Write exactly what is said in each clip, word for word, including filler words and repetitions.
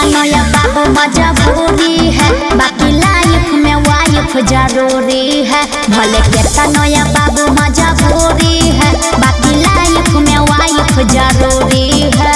नया बाबू मजबूरी है, बाकी लाइफ में वाइफ जरूरी है। भले केता नया बाबू मजबूरी है, बाकी लाइफ में वाइफ जरूरी है।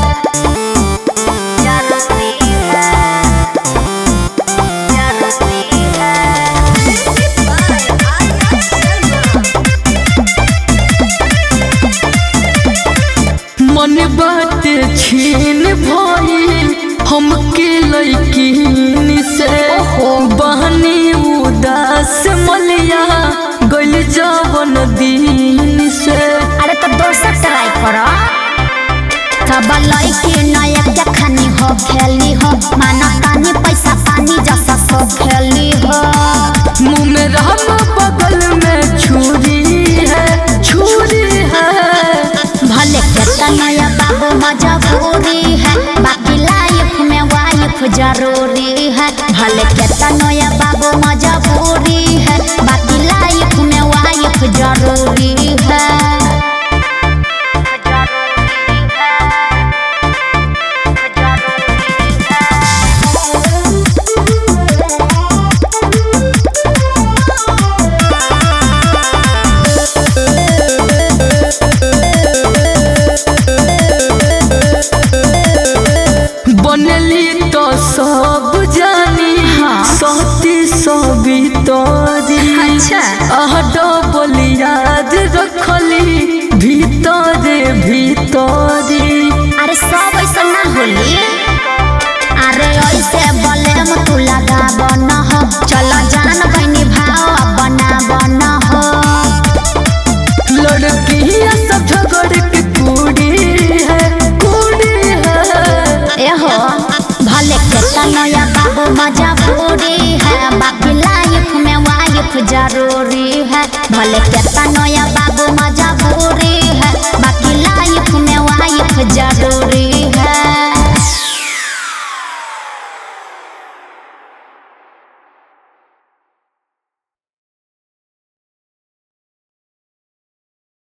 मन बात छीन भइल हमके लइकिन से, बहनी उदास मलिया गइल जवन दिन से। अरे तो दोसर ट्राई करो, कब लइकी नया के खानी हो खेली हो, माना तानी पैसा पानी जैसा सब खेली हो। मुँह में रहना बगल में छुरी है, छुरी है। भले केता नया बाबू मजबूरी है, बाकी लाइफ में वाइफ जरूरी है। भले केता नया बाबू मजबूरी है, बाकी लाइफ में वाइफ जरूरी है। बनली तो सब जानी, हाँ। सती सभी तोरी। अच्छा। आह डबल याद रखली भीतरे भीतरी। अरे सब ऐसा ना होली, अरे ऐसे बोले में तू लगा बना हो, चलो जान बनी भाव बना बना हो। लड़की सब झगड़ के कुड़ी है, कुड़ी है। एहो भले केता नया बाबू मजबूरी है, बाकी लाइफ में वाइफ जरूरी है। भले केता नया बाबू मजबूरी है, बाकी लाइफ में वाइफ जरूरी